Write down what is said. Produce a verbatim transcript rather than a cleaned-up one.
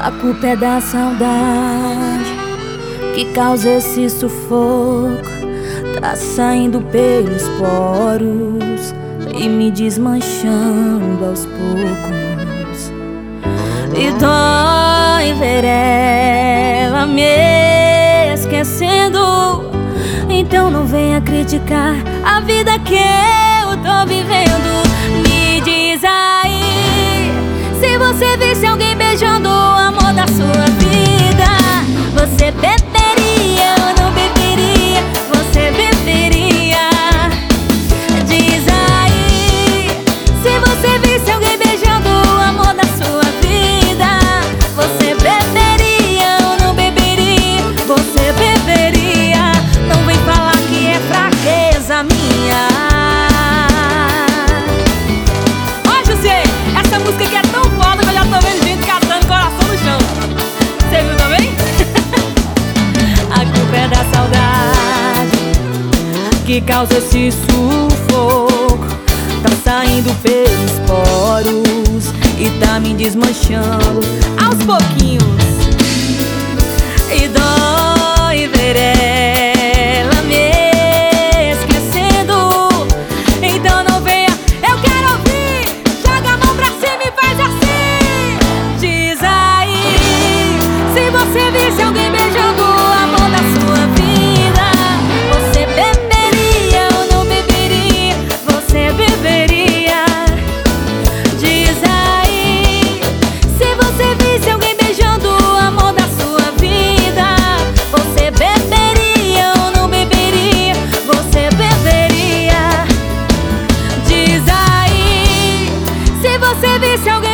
A culpa é da saudade que causa esse sufoco. Tá saindo pelos poros e me desmanchando aos poucos. E dói ver ela me esquecendo. Então não venha criticar a vida que eu tô vivendo. Me diz aí, se você visse alguém beijando o amor da sua vida, você beberia ou não beberia? Você beberia? Diz aí, se você visse alguém beijando o amor da sua vida, você beberia ou não beberia? Você beberia? Não vem falar que é fraqueza minha. Ó, José, essa música aqui é tão foda que eu já tô vendo gente catando coração no chão. Você viu também? A culpa é da saudade que causa esse sufoco. Tá saindo pelos poros e tá me desmanchando aos pouquinhos. E dói ver ela me esquecendo. Então não venha, eu quero ouvir. Joga a mão pra cima e faz assim. Diz aí, se você visse alguém beijando o amor da sua vida, você beberia ou não beberia? Você beberia? Diz aí, se você visse alguém beijando o amor da sua vida, você beberia ou não beberia? Você beberia? Diz aí, se você visse alguém